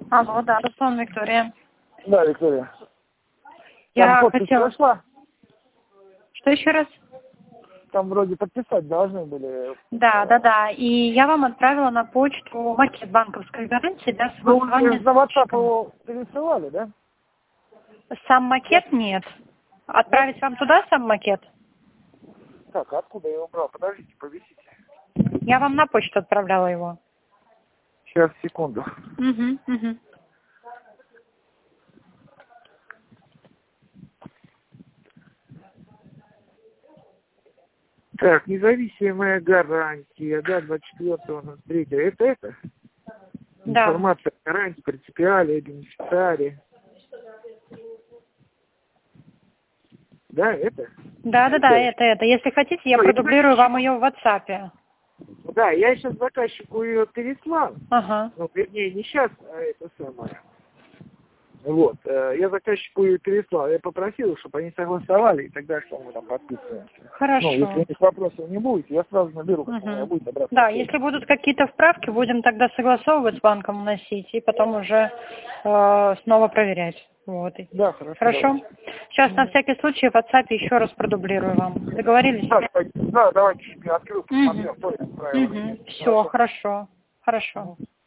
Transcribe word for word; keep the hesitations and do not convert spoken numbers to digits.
Алло, да, Руслан, Виктория. Да, Виктория. Я Там подпись хотела... прошла? Что еще раз? Там вроде подписать должны были. Да, да, да. И я вам отправила на почту макет банковской гарантии для Вы согласования уже за WhatsApp с заказчиком. его пересылали, да? Сам макет нет. Отправить вам туда сам макет? Так, а откуда я его брал? Подождите, повисите. Я вам на почту отправляла его. Сейчас, секунду. Угу, угу. Так, независимая гарантия, да, двадцать четвёртого ноль третьего. Это это? Да. Информация о гарантии, принципиале, бенефициаре. Да, это? Да, да, да, это, это. Если хотите, я Ну, я продублирую вам ее в WhatsApp. Да, я сейчас заказчику ее переслал. Ага. Ну, вернее, не сейчас, а это самое. Вот, э, я заказчику ее переслал. Я попросил, чтобы они согласовали, и тогда что мы там подписываемся. Хорошо. Ну, если у них вопросов не будет, я сразу наберу, как у меня Угу. будет обратно. Да, если будут какие-то вправки, будем тогда согласовывать с банком, вносить, и потом уже э, снова проверять. Вот. Да, хорошо. Хорошо? Давайте. Сейчас на всякий случай в WhatsApp еще раз продублирую вам. Договорились? Да, давайте, да, давайте, я открыл, посмотрел, Угу. то я отправил. Угу. Все, хорошо. Хорошо. Угу.